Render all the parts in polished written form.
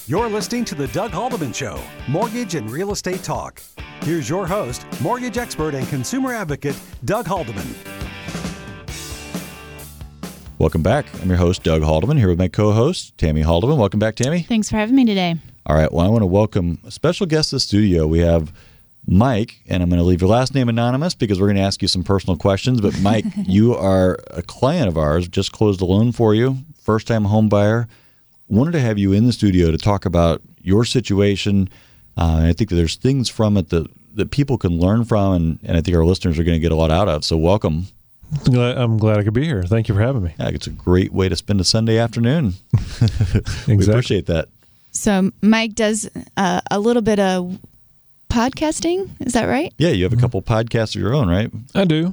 You're listening to The Doug Haldeman Show, Mortgage and Real Estate Talk. Here's your host, mortgage expert and consumer advocate, Doug Haldeman. Welcome back. I'm your host, Doug Haldeman, here with my co-host, Tammy Haldeman. Welcome back, Tammy. Thanks for having me today. All right. Well, I want to welcome a special guest to the studio. We have Mike, and I'm going to leave your last name anonymous because we're going to ask you some personal questions. But Mike, you are a client of ours, just closed a loan for you, first-time home buyer. Wanted to have you in the studio to talk about your situation. I think that there's things from it that people can learn from, and I think our listeners are going to get a lot out of. So welcome. I'm glad I could be here. Thank you for having me. Yeah, it's a great way to spend a Sunday afternoon. Exactly. We appreciate that. So Mike does a little bit of podcasting. Is that right? Yeah, you have a couple podcasts of your own, right? I do.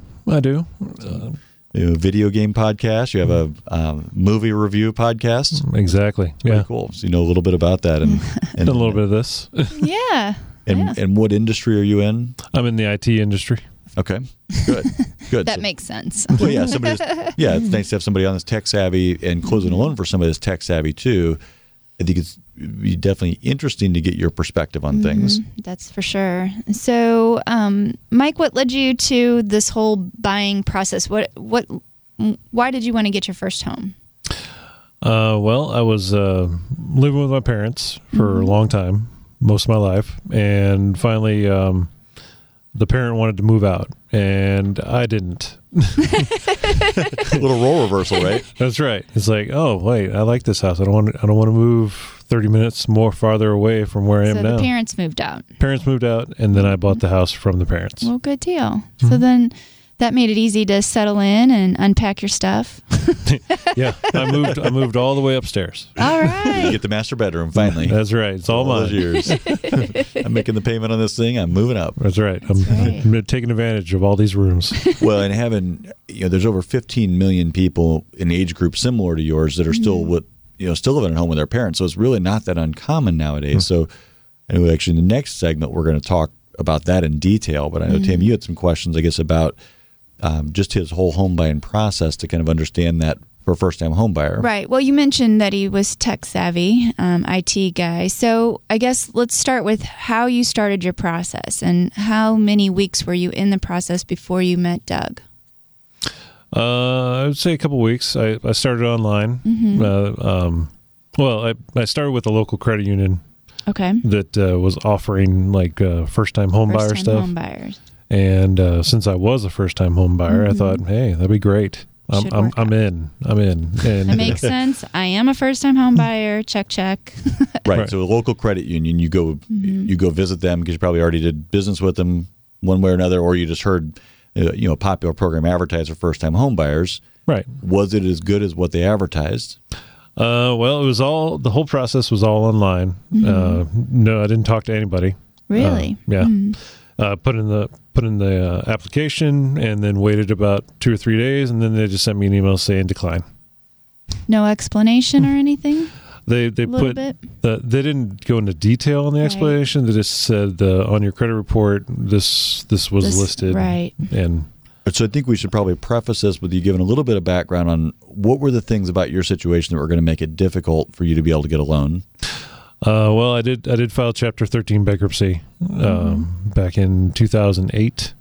You have a video game podcast. You have a movie review podcast. Exactly. Very Yeah. cool. So you know a little bit about that. And Done a little bit of this. Yeah. And what industry are you in? I'm in the IT industry. Okay, good. That So- makes sense. Well, yeah, it's nice to have somebody on that's tech savvy and closing a loan for somebody that's tech savvy too. I think it'd be definitely interesting to get your perspective on things. That's for sure. So, Mike, what led you to this whole buying process? Why did you want to get your first home? Well, I was living with my parents for a long time, most of my life, and finally the parent wanted to move out, and I didn't. A little role reversal, right? That's right. It's like, oh wait, I like this house. I don't want to move 30 minutes more farther away from where I am So now. the parents moved out. Parents moved out, and then I bought the house from the parents. Well, good deal. So then that made it easy to settle in and unpack your stuff. Yeah, I moved all the way upstairs. All You right. get the master bedroom finally. That's right. It's all those mine. years. I'm making the payment on this thing. I'm moving up. That's right. right. I'm taking advantage of all these rooms. Well, and having, there's over 15 million people in age groups similar to yours that are still still living at home with their parents. So it's really not that uncommon nowadays. So anyway, actually, in the next segment, we're going to talk about that in detail. But I know, Tam, you had some questions, I guess, about just his whole home buying process to kind of understand that for a first-time home buyer. Right. Well, you mentioned that he was tech savvy, IT guy. So I guess let's start with how you started your process and how many weeks were you in the process before you met Doug? I would say a couple weeks. I started online. I started with a local credit union Okay. that was offering like first-time home buyer First-time stuff. home buyers. And since I was a first-time home buyer, I thought, hey, that'd be great. Should work I'm in. And That makes sense. I am a first-time home buyer. Check. Right. Right. So a local credit union, you go visit them because you probably already did business with them one way or another, or you just heard a popular program advertised for first-time home buyers. Right. Was it as good as what they advertised? Well, it was the whole process was all online. No, I didn't talk to anybody. Really? Yeah. Put in the application and then waited about 2 or 3 days, and then they just sent me an email saying decline. No explanation or anything? They Little put bit? they didn't go into detail on the Right. explanation. They just said on your credit report this was listed. Right. And So I think we should probably preface this with you giving a little bit of background on what were the things about your situation that were going to make it difficult for you to be able to get a loan. well, I did file Chapter 13 bankruptcy back in 2008,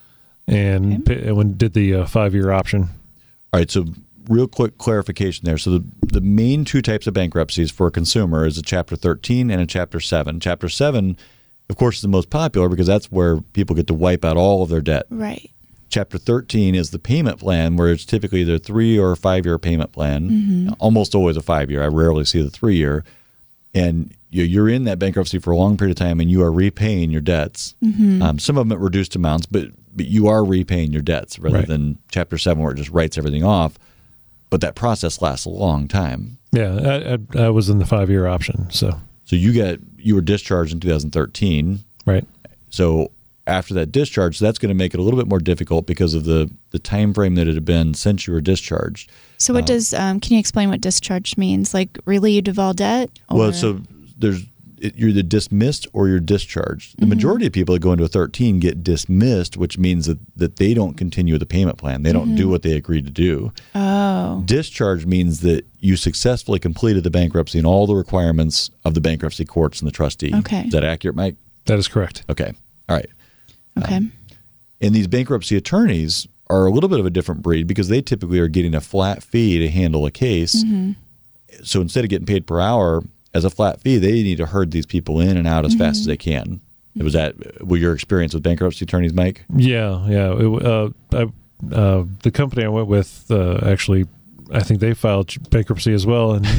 and did the 5-year option. All right, so real quick clarification there. So the main two types of bankruptcies for a consumer is a Chapter 13 and a Chapter 7. Chapter 7, of course, is the most popular because that's where people get to wipe out all of their debt. Right. Chapter 13 is the payment plan, where it's typically either a 3 or a 5-year payment plan. Almost always a 5-year. I rarely see the 3-year. And you're in that bankruptcy for a long period of time, and you are repaying your debts. Some of them at reduced amounts, but you are repaying your debts rather than Chapter 7 where it just writes everything off. But that process lasts a long time. Yeah, I was in the 5-year option. So you were discharged in 2013. right. So after that discharge, that's going to make it a little bit more difficult because of the time frame that it had been since you were discharged. So what does, can you explain what discharge means? Like relieved of all debt? Or? Well, so you're either dismissed or you're discharged. The majority of people that go into a 13 get dismissed, which means that they don't continue the payment plan. They don't do what they agreed to do. Oh. Discharge means that you successfully completed the bankruptcy and all the requirements of the bankruptcy courts and the trustee. Okay. Is that accurate, Mike? That is correct. Okay. All right. Okay. And these bankruptcy attorneys are a little bit of a different breed because they typically are getting a flat fee to handle a case. So instead of getting paid per hour as a flat fee, they need to herd these people in and out as fast as they can. Was that your experience with bankruptcy attorneys, Mike? Yeah. The company I went with actually, I think they filed bankruptcy as well, and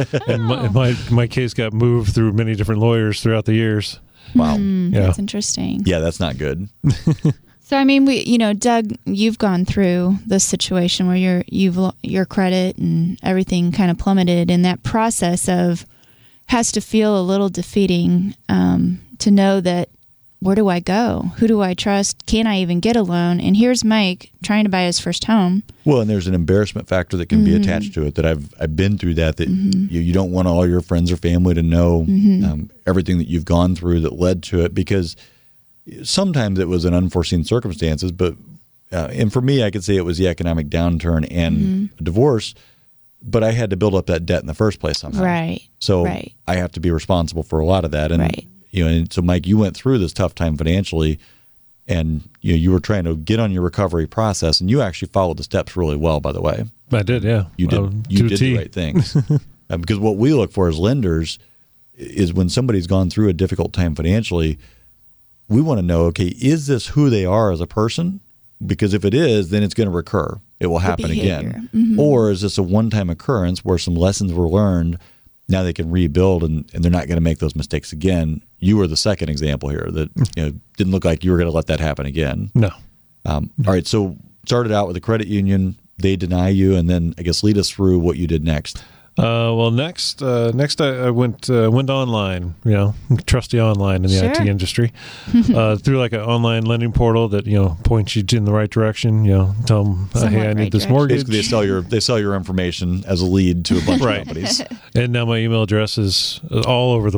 my case got moved through many different lawyers throughout the years. Wow. That's interesting. Yeah, that's not good. So, I mean, Doug, you've gone through this situation where your credit and everything kind of plummeted, and that process has to feel a little defeating to know that, where do I go? Who do I trust? Can I even get a loan? And here's Mike trying to buy his first home. Well, and there's an embarrassment factor that can be attached to it. That I've been through that. You don't want all your friends or family to know everything that you've gone through that led to it, because sometimes it was an unforeseen circumstances. But and for me, I could say it was the economic downturn and a divorce. But I had to build up that debt in the first place somehow. Right. So I have to be responsible for a lot of that. And and so Mike, you went through this tough time financially, and you were trying to get on your recovery process, and you actually followed the steps really well, by the way. I did, yeah. You did the right things. Because what we look for as lenders is when somebody's gone through a difficult time financially, we want to know, okay, is this who they are as a person? Because if it is, then it's going to recur. It will happen again. Or is this a one-time occurrence where some lessons were learned, now they can rebuild and they're not going to make those mistakes again? You were the second example here that didn't look like you were going to let that happen again. No. All right, so started out with a credit union. They deny you, and then I guess lead us through what you did next. Next I went online, trusty online in the IT industry, through like an online lending portal that points you in the right direction. Tell them, hey, I need this mortgage. Basically, they sell your information as a lead to a bunch of companies. And now my email address is all over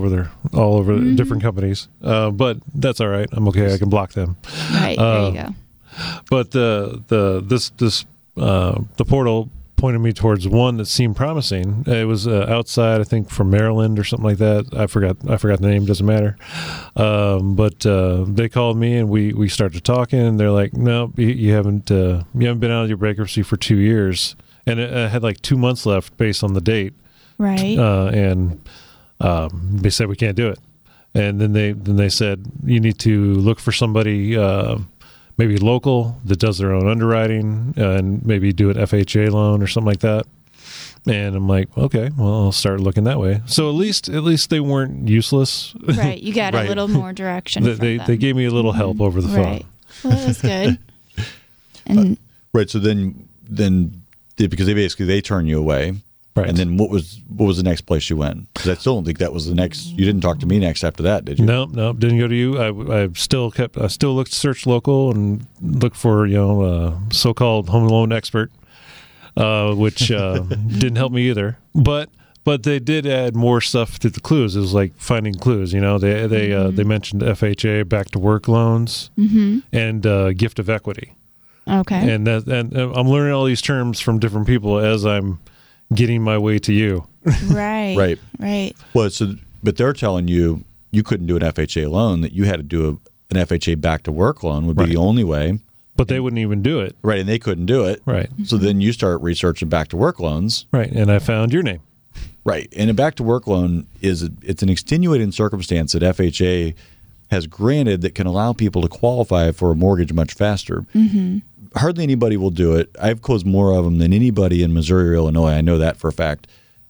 the different companies. But that's all right. I'm okay. I can block them. Right. There you go. But the portal pointed me towards one that seemed promising. It was outside, I think, from Maryland or something like that. I forgot the name. Doesn't matter. But they called me and we started talking. And they're like, "No, you haven't been out of your bankruptcy for 2 years." And it had like 2 months left based on the date. Right. And they said we can't do it. And then they said you need to look for somebody. Maybe local that does their own underwriting and maybe do an FHA loan or something like that. And I'm like, okay, well, I'll start looking that way. So at least they weren't useless. Right. You got a little more direction. They gave me a little help over the phone. Right. Well, that was good. And right. So then because they turn you away. Right. And then what was the next place you went? Because I still don't think that was the next. You didn't talk to me next after that, did you? No, didn't go to you. I still searched local and looked for so-called home loan expert, which didn't help me either. But they did add more stuff to the clues. It was like finding clues. They mentioned FHA, back to work loans, and gift of equity. Okay. And I'm learning all these terms from different people as I'm getting my way to you. Right. Well, but they're telling you couldn't do an FHA loan, that you had to do an FHA back to work loan would be the only way. But they wouldn't even do it. Right, and they couldn't do it. Right. So then you start researching back to work loans. Right, and I found your name. Right, and a back to work loan it's an extenuating circumstance that FHA has granted that can allow people to qualify for a mortgage much faster. Hardly anybody will do it. I've closed more of them than anybody in Missouri or Illinois. I know that for a fact.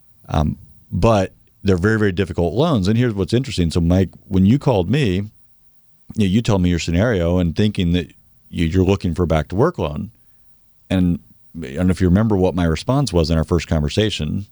But they're very, very difficult loans. And here's what's interesting. So, Mike, when you called me, you told me your scenario and thinking that you're looking for a back-to-work loan. And I don't know if you remember what my response was in our first conversation.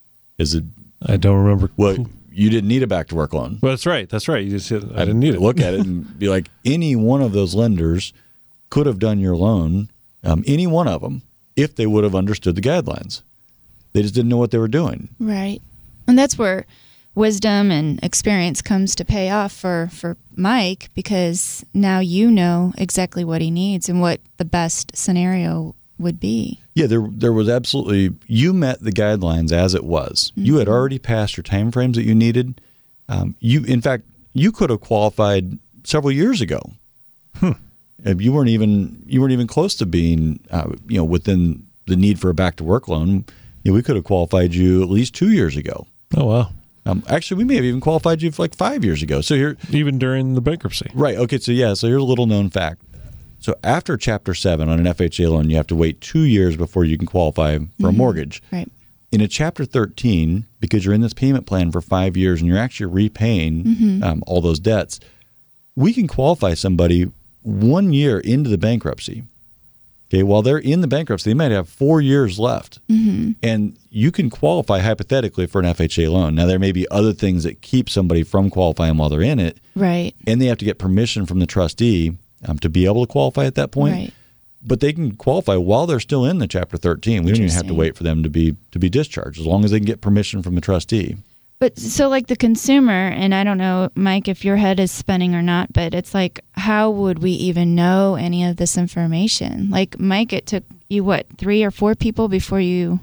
I don't remember. Well, you didn't need a back-to-work loan. Well, that's right. You just said I didn't need it. Look at it and be like, any one of those lenders could have done your loan, any one of them, if they would have understood the guidelines. They just didn't know what they were doing. Right. And that's where wisdom and experience comes to pay off for Mike, because now you know exactly what he needs and what the best scenario would be. Yeah, there was absolutely, you met the guidelines as it was. You had already passed your time frames that you needed. In fact, you could have qualified several years ago. You weren't even close to being within the need for a back to work loan. We could have qualified you at least 2 years ago. Oh, wow. Actually, we may have even qualified you for like 5 years ago. So here, even during the bankruptcy. Right. Okay. So here's a little known fact. So after Chapter 7 on an FHA loan, you have to wait 2 years before you can qualify for a mortgage. Right. In a Chapter 13, because you're in this payment plan for 5 years and you're actually repaying all those debts, we can qualify somebody 1 year into the bankruptcy. Okay, while they're in the bankruptcy, they might have 4 years left. And you can qualify hypothetically for an FHA loan. Now, there may be other things that keep somebody from qualifying while they're in it. Right. And they have to get permission from the trustee to be able to qualify at that point. Right. But they can qualify while they're still in the Chapter 13. We don't even have to wait for them to be discharged, as long as they can get permission from the trustee. But so like the consumer, and I don't know, Mike, if your head is spinning or not, but it's like, how would we even know any of this information? Like, Mike, it took you, 3 or 4 people before you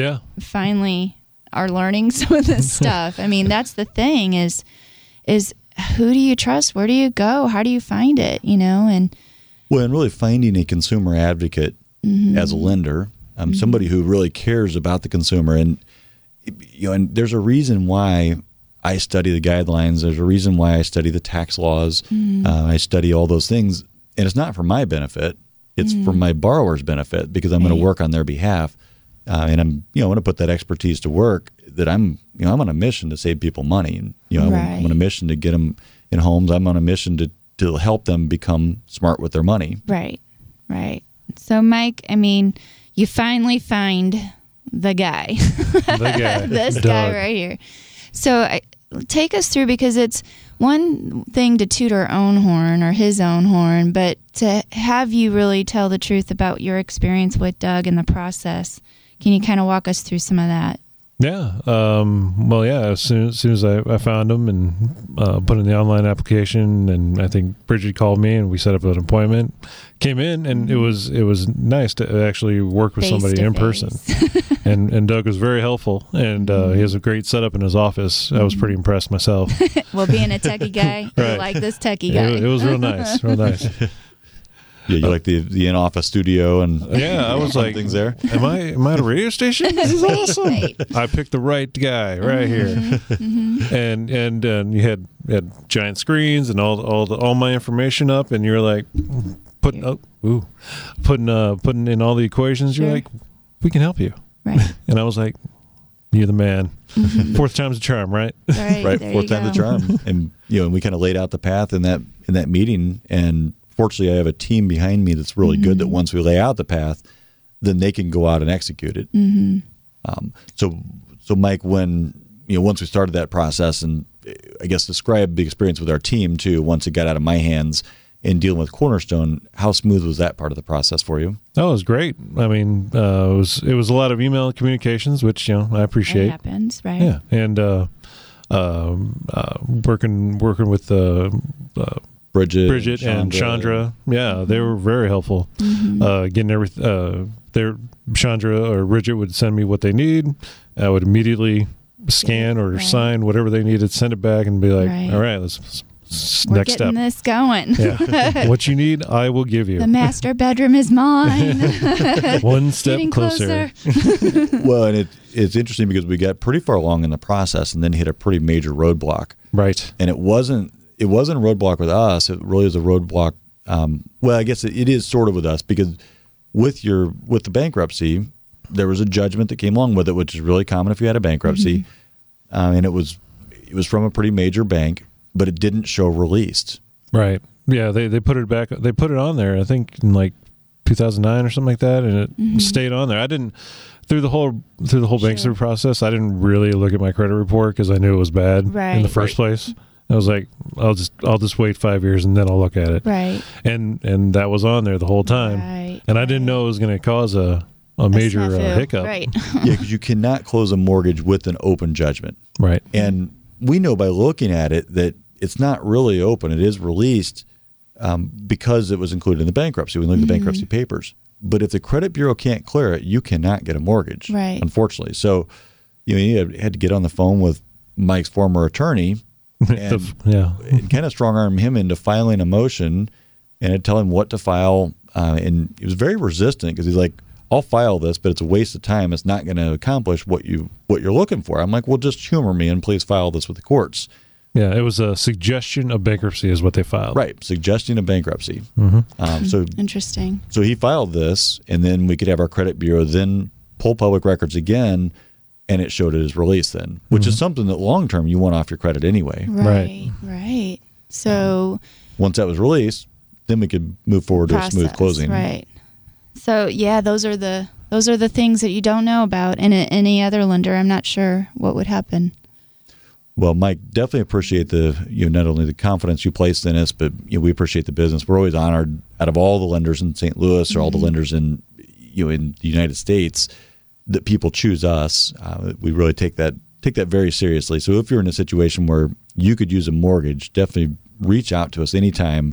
finally are learning some of this stuff. I mean, that's the thing is who do you trust? Where do you go? How do you find it? And really finding a consumer advocate as a lender, somebody who really cares about the consumer. And there's a reason why I study the guidelines. There's a reason why I study the tax laws. I study all those things. And it's not for my benefit. It's for my borrower's benefit, because I'm going to work on their behalf. And I'm going to put that expertise to work, that I'm on a mission to save people money. And, I'm on a mission to get them in homes. I'm on a mission to help them become smart with their money. Right. Right. So, Mike, I mean, you finally find the guy. This Doug. guy right here. So take us through, because it's one thing to toot our own horn or his own horn, but to have you really tell the truth about your experience with Doug and the process. Can you kind of walk us through some of that? Yeah. As soon as I found him and put in the online application, and I think Bridget called me and we set up an appointment, came in, and it was nice to actually work with somebody in person. And Doug was very helpful, and he has a great setup in his office. I was pretty impressed myself. Well, being a techie guy, Right. you like this techie guy. It was real nice, real nice. Yeah, you like the in-office studio and I was like, things there. Am I at a radio station? This is awesome. Right. I picked the right guy right here, and you had giant screens and all my information up, and you're like putting in all the equations. You're like, we can help you, Right. and I was like, you're the man. Fourth time's a charm, right? Right, there fourth you time the go. charm. And and we kind of laid out the path in that meeting. And fortunately, I have a team behind me that's really good. That once we lay out the path, then they can go out and execute it. So Mike, when once we started that process, and I guess describe the experience with our team too. Once it got out of my hands in dealing with Cornerstone, how smooth was that part of the process for you? Oh, it was great. I mean, it was a lot of email communications, which I appreciate. It happens, right? Yeah, and working with Bridget and Chandra. Yeah, they were very helpful. Getting everything. Chandra or Bridget would send me what they need. I would immediately scan or sign whatever they needed, send it back, and be like, "All right, let's We're next getting step. this going. Yeah. What you need, I will give you. The master bedroom is mine. One step Getting closer. Well, and it's interesting because we got pretty far along in the process and then hit a pretty major roadblock. Right. And it wasn't a roadblock with us. It really is a roadblock. Well, I guess it is sort of with us, because with the bankruptcy, there was a judgment that came along with it, which is really common if you had a bankruptcy. And it was from a pretty major bank, but it didn't show released. Right. Yeah, they put it back. They put it on there, I think, in like 2009 or something like that, and it stayed on there. I didn't through the whole bankruptcy process. I didn't really look at my credit report because I knew it was bad in the first place. I was like, I'll just wait 5 years and then I'll look at it. Right. And that was on there the whole time. Right. And I didn't know it was going to cause a major snafu. hiccup. Right. Yeah, because you cannot close a mortgage with an open judgment. Right. And we know by looking at it that it's not really open. It is released because it was included in the bankruptcy. We look at the bankruptcy papers. But if the credit bureau can't clear it, you cannot get a mortgage, right, unfortunately. So, you had to get on the phone with Mike's former attorney and kind of strong-arm him into filing a motion and tell him what to file. And he was very resistant because he's like, I'll file this, but it's a waste of time. It's not going to accomplish what you're looking for. I'm like, well, just humor me and please file this with the courts. Yeah, it was a suggestion of bankruptcy is what they filed. Right, suggestion of bankruptcy. So interesting. So he filed this, and then we could have our credit bureau then pull public records again, and it showed it as released then, which is something that long-term you want off your credit anyway. Right. So once that was released, then we could move forward to a smooth closing. Right. So yeah, those are the things that you don't know about. And any other lender, I'm not sure what would happen. Well, Mike, definitely appreciate not only the confidence you placed in us, but we appreciate the business. We're always honored out of all the lenders in St. Louis or all the lenders in the United States that people choose us. We really take that very seriously. So if you're in a situation where you could use a mortgage, definitely reach out to us anytime.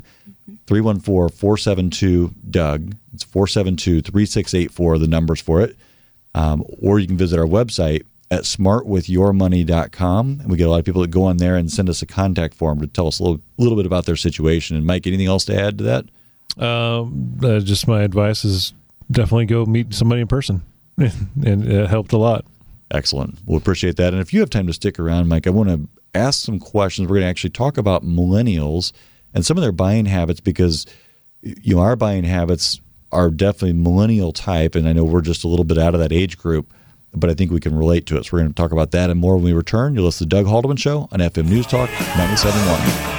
314-472-DOUG. It's 472-3684, the numbers for it. Or you can visit our website at smartwithyourmoney.com. And we get a lot of people that go on there and send us a contact form to tell us a little bit about their situation. And Mike, anything else to add to that? Just my advice is definitely go meet somebody in person. And it helped a lot. Excellent. We'll appreciate that. And if you have time to stick around, Mike, I want to ask some questions. We're going to actually talk about millennials and some of their buying habits because our buying habits are definitely millennial type. And I know we're just a little bit out of that age group, but I think we can relate to it. So we're going to talk about that and more when we return. You'll listen to Doug Haldeman Show on FM News Talk 97.1.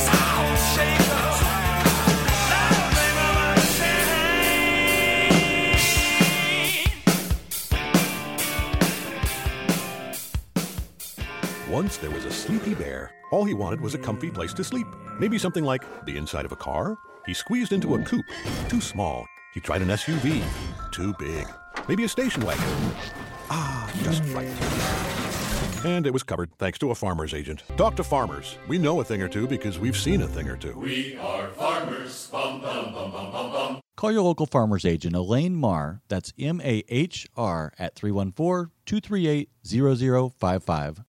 Once there was a sleepy bear. All he wanted was a comfy place to sleep. Maybe something like the inside of a car. He squeezed into a coupe. Too small. He tried an SUV. Too big. Maybe a station wagon. Just right. And it was covered thanks to a farmer's agent. Talk to farmers. We know a thing or two because we've seen a thing or two. We are farmers. Bum, bum, bum, bum, bum, bum. Call your local farmer's agent, Elaine Marr. That's MAHR at 314-238-0055.